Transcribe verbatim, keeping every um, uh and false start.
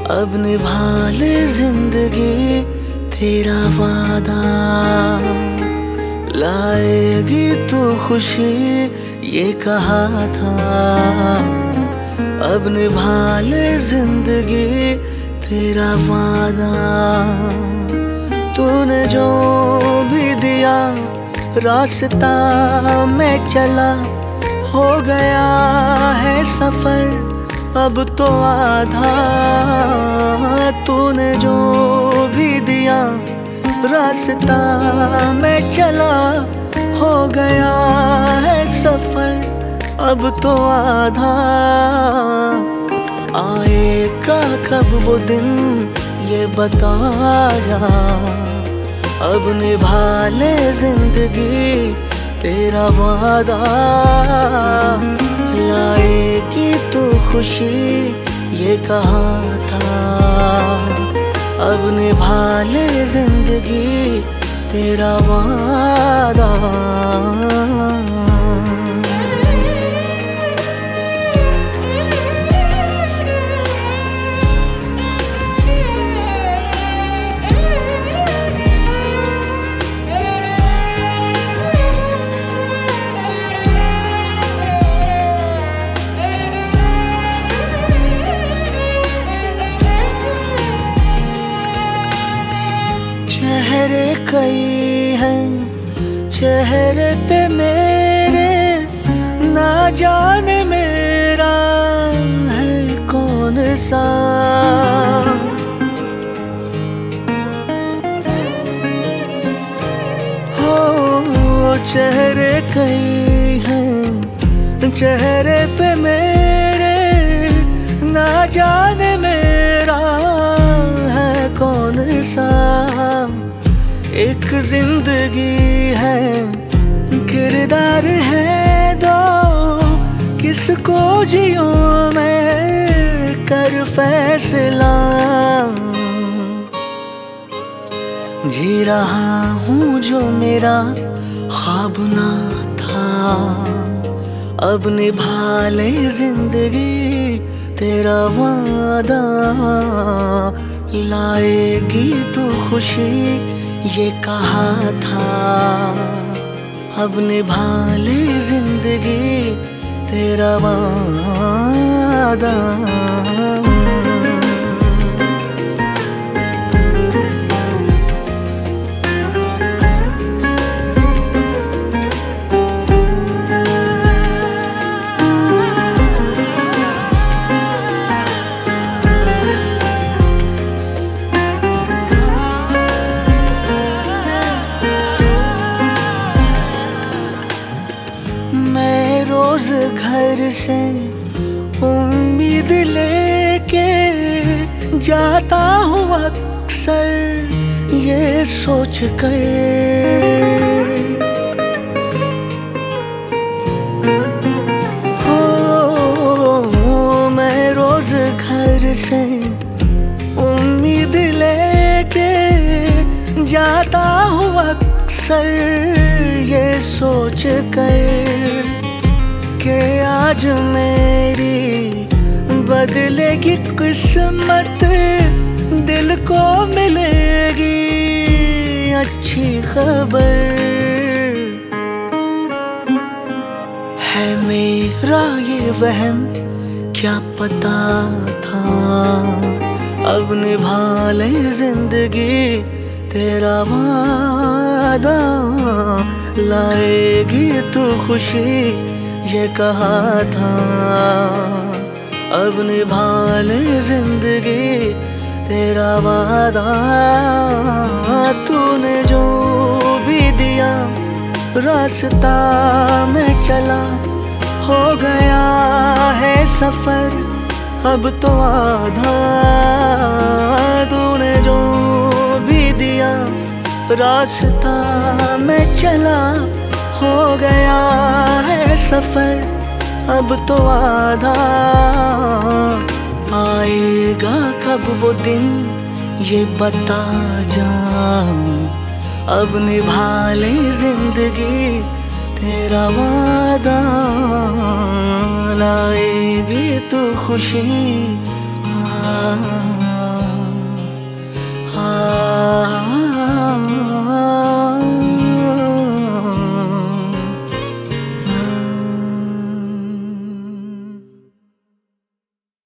अब निभा ले जिंदगी तेरा वादा, लाएगी तू खुशी ये कहा था। अब निभा ले जिंदगी तेरा वादा, तूने जो भी दिया रास्ता में चला, हो गया है सफर अब तो आधा। तूने जो भी दिया रास्ता में चला, हो गया है सफर अब तो आधा। आएगा कब वो दिन ये बता जा, अब निभा ले जिंदगी तेरा वादा, लाएगी तू खुशी ये कहा था। अब निभा ले जिंदगी तेरा वादा। चेहरे कई हैं चेहरे पे मेरे, ना जाने मेरा है कौन सा। हो चेहरे कई हैं चेहरे पे मेरे, ना जाने मेरा है कौन सा। एक जिंदगी है किरदार है दो, किसको जियो मैं कर फैसला। जी रहा हूँ जो मेरा ख्वाब ना था, अब निभा ले जिंदगी तेरा वादा, लाएगी तू खुशी ये कहा था। अब निभा ले जिंदगी तेरा वादा। रोज घर से उम्मीद लेके जाता हूँ अक्सर ये सोच कर, हो मैं रोज घर से उम्मीद लेके जाता हूँ अक्सर ये सोच कर कि आज मेरी बदलेगी किस्मत, दिल को मिलेगी अच्छी खबर। है मेरा ये वहम क्या पता था, अब निभा ले जिंदगी तेरा वादा, लाएगी तू खुशी ये कहा था। अब निभा ले जिंदगी तेरा वादा, तूने जो भी दिया रास्ता में चला, हो गया है सफर अब तो आधा। तूने जो भी दिया रास्ता में चला, हो गया है सफर अब तो आधा। आएगा कब वो दिन ये बता जा, अब निभा ले जिंदगी तेरा वादा, लाएगी तू खुशी।